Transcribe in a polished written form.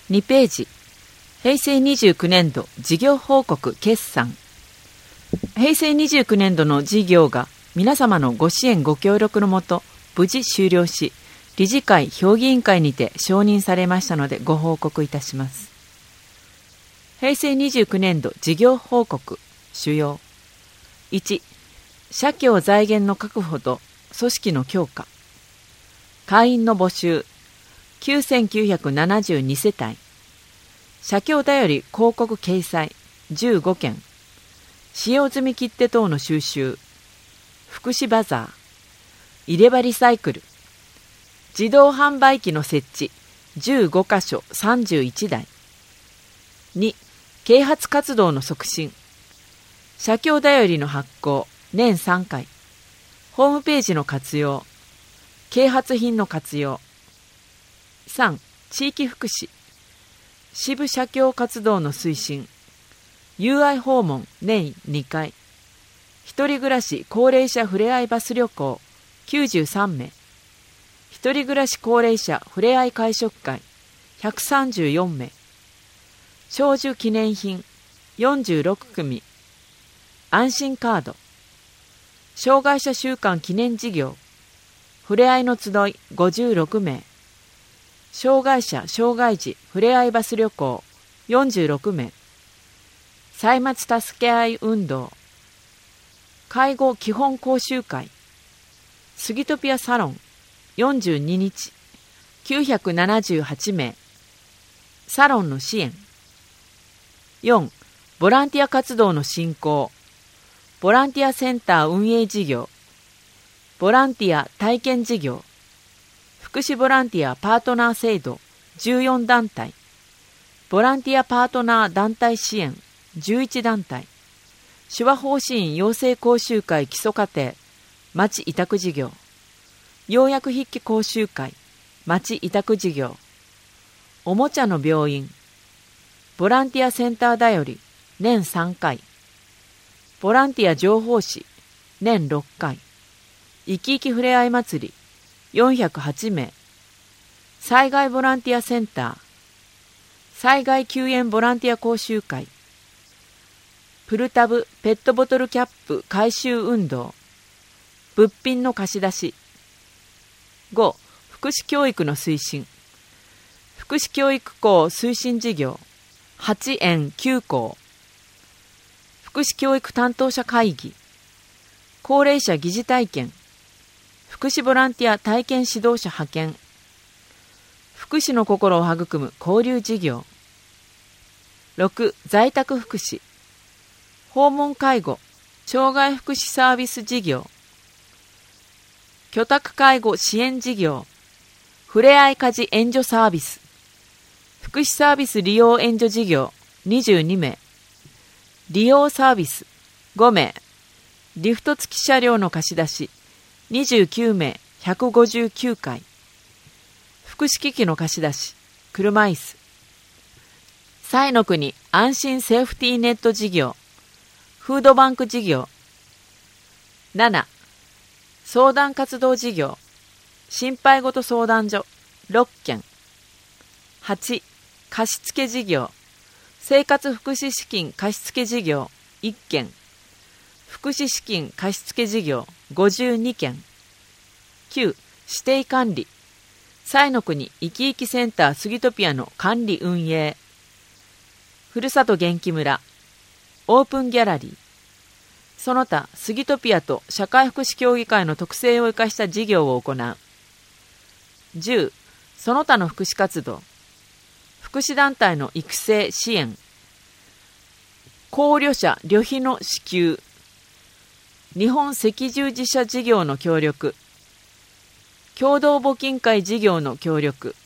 2ページ、平成29年度事業報告決算。平成29年度の事業が皆様のご支援ご協力のもと無事終了し、理事会評議委員会にて承認されましたのでご報告いたします。平成29年度事業報告主要。1、社協財源の確保と組織の強化。会員の募集9972世帯。社協だより広告掲載15件。使用済み切手等の収集。福祉バザー。入れ歯リサイクル。自動販売機の設置15カ所31台。2、啓発活動の促進。社協だよりの発行年3回。ホームページの活用。啓発品の活用。3、地域福祉。支部社協活動の推進。友愛訪問年2回。一人暮らし高齢者ふれあいバス旅行93名。一人暮らし高齢者ふれあい会食会134名。長寿記念品46組。安心カード。障害者週間記念事業ふれあいの集い56名。障害者障害児ふれあいバス旅行46名。歳末助け合い運動。介護基本講習会。スギトピアサロン42日978名。サロンの支援。4、ボランティア活動の進行。ボランティアセンター運営事業。ボランティア体験事業。福祉ボランティアパートナー制度14団体。ボランティアパートナー団体支援11団体。手話方針養成講習会基礎課程町委託事業。要約筆記講習会町委託事業。おもちゃの病院。ボランティアセンターだより年3回。ボランティア情報誌年6回。いきいきふれあい祭り408名。災害ボランティアセンター。災害救援ボランティア講習会。プルタブペットボトルキャップ回収運動。物品の貸し出し。5、福祉教育の推進。福祉教育校推進事業8園9校。福祉教育担当者会議。高齢者疑似体験。福祉ボランティア体験指導者派遣。福祉の心を育む交流事業。6、在宅福祉。訪問介護障害福祉サービス事業。居宅介護支援事業。ふれあい家事援助サービス。福祉サービス利用援助事業22名。利用サービス5名。リフト付き車両の貸し出し29名159回。福祉機器の貸し出し車椅子。彩の国安心セーフティーネット事業。フードバンク事業。7、相談活動事業。心配ごと相談所6件。8、貸付事業。生活福祉資金貸付事業1件。福祉資金貸付事業52件。9、指定管理。彩の国いきいきセンタースギトピアの管理運営。ふるさと元気村。オープンギャラリー。その他スギトピアと社会福祉協議会の特性を生かした事業を行う。10、その他の福祉活動。福祉団体の育成支援。高齢者旅費の支給。日本赤十字社事業の協力。共同募金会事業の協力。